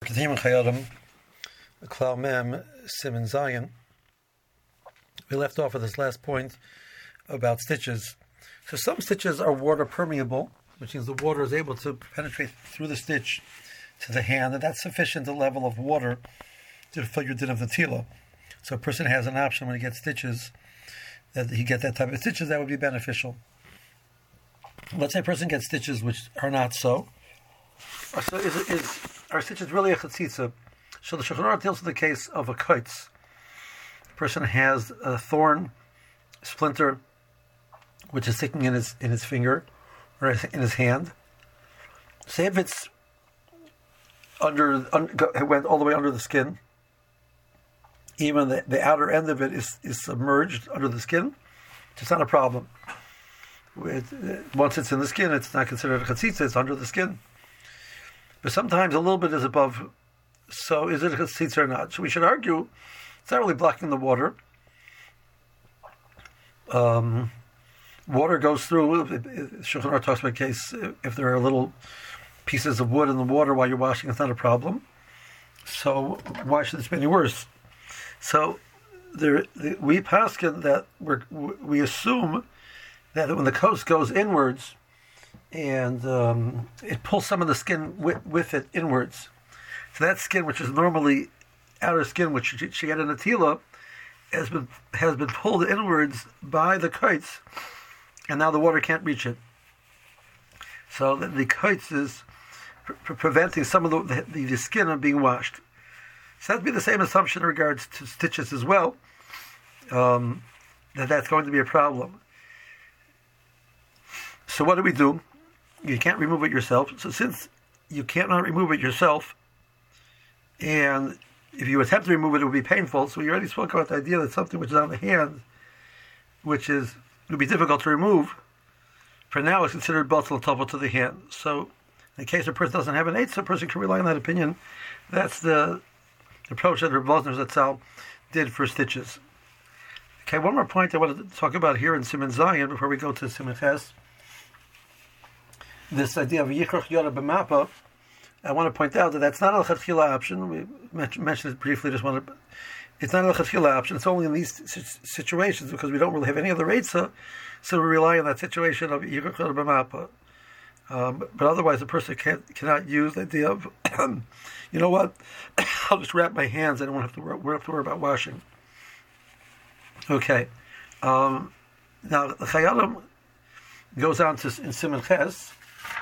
Continuing Chayadim, Klal Mem, Siman Zion. We left off at this last point about stitches. So some stitches are water permeable, which means the water is able to penetrate through the stitch to the hand, and that's sufficient a level of water to fill your din of the tila. So a person has an option when he gets stitches, that he get that type of stitches, that would be beneficial. Let's say a person gets stitches which are not so. So are stitches really a chatzitza? So the Shulchan Aruch deals with the case of a kaitz. The person has a thorn splinter which is sticking in his finger or in his hand. Say if it's it went all the way under the skin. Even the outer end of it is submerged under the skin. It's not a problem. Once it's in the skin, it's not considered a chatzitza. It's under the skin. But sometimes a little bit is above. So is it a chatzitza or not? So we should argue it's not really blocking the water. Water goes through. Shulchan Aruch talks about a case if there are little pieces of wood in the water while you're washing, it's not a problem. So why should this be any worse? So we paskin that we assume that when the coast goes inwards and it pulls some of the skin with it inwards. So that skin, which is normally outer skin, which she had in the tila, has been pulled inwards by the kites, and now the water can't reach it. So the kites is preventing some of the skin of being washed. So that'd be the same assumption in regards to stitches as well, that's going to be a problem. So what do we do? You can't remove it yourself. So since you cannot remove it yourself, and if you attempt to remove it, it would be painful. So we already spoke about the idea that something which is on the hand, would be difficult to remove, for now is considered batal topel to the hand. So in case a person doesn't have an eitzah, a person can rely on that opinion. That's the approach that Reb Vosner Zatzal did for stitches. Okay, one more point I wanted to talk about here in Siman Zion before we go to Siman Ches. This idea of Yichroch Yoda B'mapa, I want to point out that that's not a lechatchila option. We mentioned it briefly. It's not a lechatchila option. It's only in these situations because we don't really have any other eitzah, so we rely on that situation of Yichroch Yoda B'mapa. But otherwise, a person cannot use the idea of, you know what, I'll just wrap my hands. I don't have to worry about washing. Okay. Now, the Chayadim goes on to in Siman Ches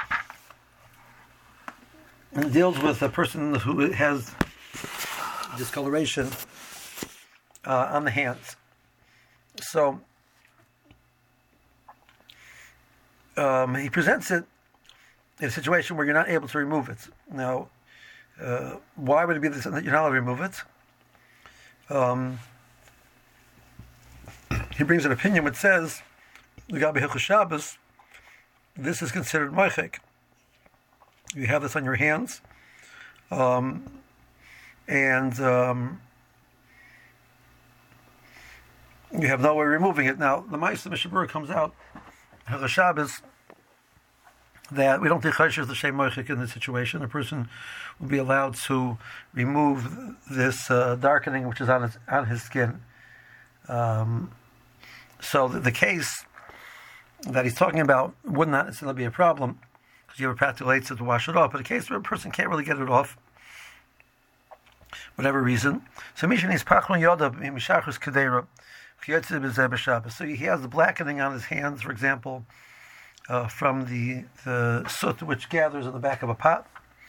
and deals with a person who has discoloration on the hands. So he presents it in a situation where you're not able to remove it. Now, why would it be that you're not allowed to remove it? He brings an opinion which says, L'gabi Hilchos Shabbos, this is considered moichek. You have this on your hands, and you have no way of removing it. Now, the Ma'aseh Mishnah Berurah comes out, Hilchos Shabbos, that we don't think Choshesh is the same moichek in this situation. A person will be allowed to remove this darkening which is on his skin. So the case that he's talking about would not necessarily be a problem because you have a practical eitzah to wash it off. But a case where a person can't really get it off, whatever reason. So Mishan is pachon yoda mishachus kedera. So he has the blackening on his hands, for example, from the soot which gathers in the back of a pot.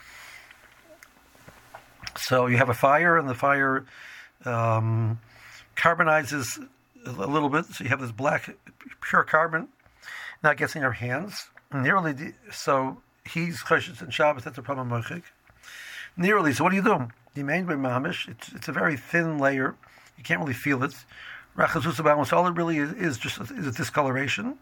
So you have a fire, and the fire carbonizes a little bit, so you have this black, pure carbon. Now it gets in your hands. So he's choshesh in Shabbos, that's a problem moichek. Nearly, so what do you do? You main by mamish, it's a very thin layer, you can't really feel it. So all it really is a discoloration.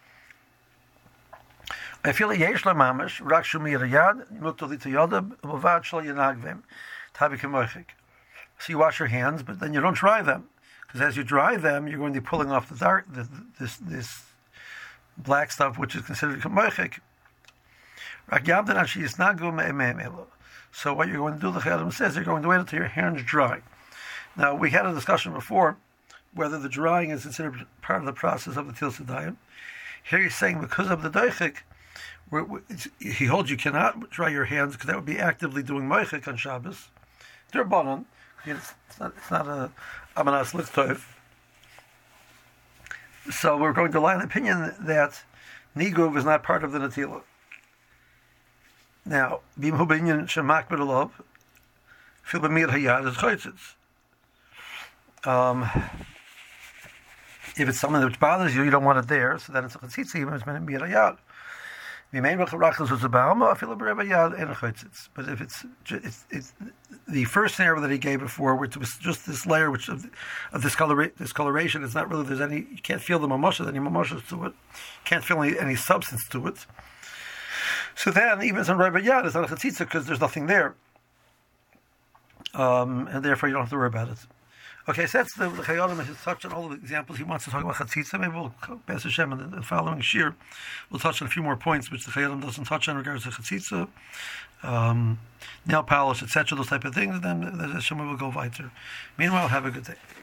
I feel a yesh la mamish, rak shumi yad, mutar yodab, uvad shal yanagvim, tabik moichek. So you wash your hands, but then you don't dry them. Because as you dry them, you're going to be pulling off this black stuff, which is considered moichek. So what you're going to do, the Chayyim says, you're going to wait until your hands dry. Now, we had a discussion before whether the drying is considered part of the process of the Til Sedayim. Here he's saying because of the Deichik, he holds you cannot dry your hands because that would be actively doing Moichik on Shabbos. They're Bonon. It's not a Amanas Lichtov. So we're going to lie on the opinion that Niguv is not part of the Natila. Now, Bimhu Binyan Shemak B'Dolov, Fil B'Mir Hayad is Choitzitz. If it's something which bothers you, you don't want it there, so then it's a Chatzitza, even if it's Mir Hayad. But if it's the first scenario that he gave before, which was just this layer which of discoloration, it's not really, there's any, you can't feel the mamashas, any mamashas to it, can't feel any substance to it. So then, even some Rebbe Yad is not a chatzitza because there's nothing there, and therefore you don't have to worry about it. Okay, so that's the Chayyim has touched on all the examples. He wants to talk about Chatzitza. Maybe we'll pass Hashem in the following shir. We'll touch on a few more points which the Chayyim doesn't touch on in regards to Chatzitza, nail polish, etc., those type of things, and then Hashem will go weiter. Meanwhile, have a good day.